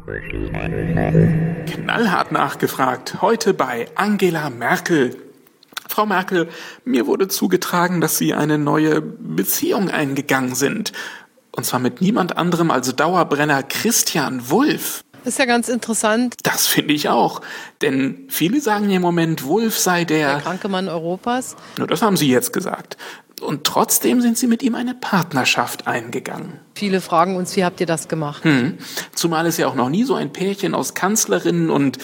Knallhart nachgefragt, heute bei Angela Merkel. Frau Merkel, mir wurde zugetragen, dass Sie eine neue Beziehung eingegangen sind. Und zwar mit niemand anderem als Dauerbrenner Christian Wulff. Das ist ja ganz interessant. Das finde ich auch. Denn viele sagen im Moment, Wulff sei der kranke Mann Europas. Nur das haben Sie jetzt gesagt. Und trotzdem sind Sie mit ihm eine Partnerschaft eingegangen. Viele fragen uns, wie habt ihr das gemacht? Zumal es ja auch noch nie so ein Pärchen aus Kanzlerin und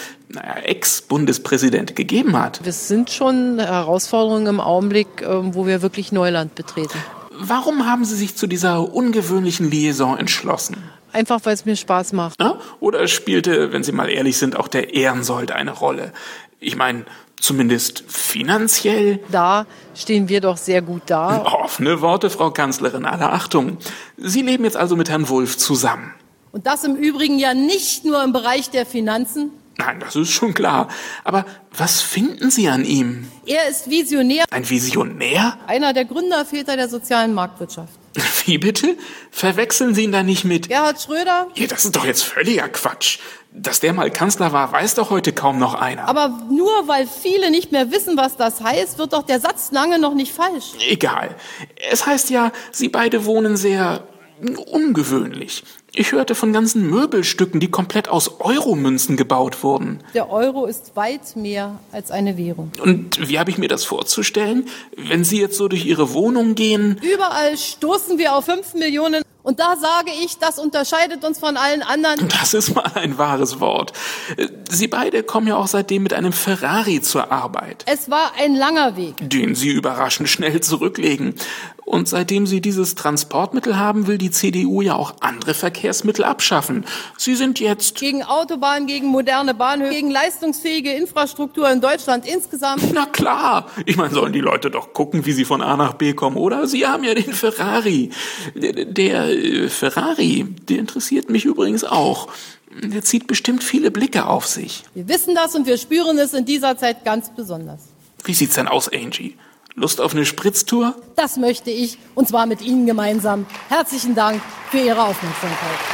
Ex-Bundespräsident gegeben hat. Es sind schon Herausforderungen im Augenblick, wo wir wirklich Neuland betreten. Warum haben Sie sich zu dieser ungewöhnlichen Liaison entschlossen? Einfach, weil es mir Spaß macht. Ja? Oder spielte, wenn Sie mal ehrlich sind, auch der Ehrensold eine Rolle? Ich meine, zumindest finanziell. Da stehen wir doch sehr gut da. Offene Worte, Frau Kanzlerin, alle Achtung. Sie leben jetzt also mit Herrn Wulff zusammen. Und das im Übrigen ja nicht nur im Bereich der Finanzen. Nein, das ist schon klar. Aber was finden Sie an ihm? Er ist Visionär. Ein Visionär? Einer der Gründerväter der sozialen Marktwirtschaft. Wie bitte? Verwechseln Sie ihn da nicht mit Gerhard Schröder? Ja, das ist doch jetzt völliger Quatsch. Dass der mal Kanzler war, weiß doch heute kaum noch einer. Aber nur weil viele nicht mehr wissen, was das heißt, wird doch der Satz lange noch nicht falsch. Egal. Es heißt ja, Sie beide wohnen sehr ungewöhnlich. Ich hörte von ganzen Möbelstücken, die komplett aus Euromünzen gebaut wurden. Der Euro ist weit mehr als eine Währung. Und wie habe ich mir das vorzustellen? Wenn Sie jetzt so durch Ihre Wohnung gehen? Überall stoßen wir auf 5 Millionen. Und da sage ich, das unterscheidet uns von allen anderen. Das ist mal ein wahres Wort. Sie beide kommen ja auch seitdem mit einem Ferrari zur Arbeit. Es war ein langer Weg. Den Sie überraschend schnell zurücklegen. Und seitdem Sie dieses Transportmittel haben, will die CDU ja auch andere Verkehrsmittel abschaffen. Sie sind jetzt gegen Autobahnen, gegen moderne Bahnhöfe, gegen leistungsfähige Infrastruktur in Deutschland insgesamt. Na klar. Ich meine, sollen die Leute doch gucken, wie sie von A nach B kommen, oder? Sie haben ja den Ferrari. Der Ferrari, der interessiert mich übrigens auch. Der zieht bestimmt viele Blicke auf sich. Wir wissen das und wir spüren es in dieser Zeit ganz besonders. Wie sieht's denn aus, Angie? Lust auf eine Spritztour? Das möchte ich, und zwar mit Ihnen gemeinsam. Herzlichen Dank für Ihre Aufmerksamkeit.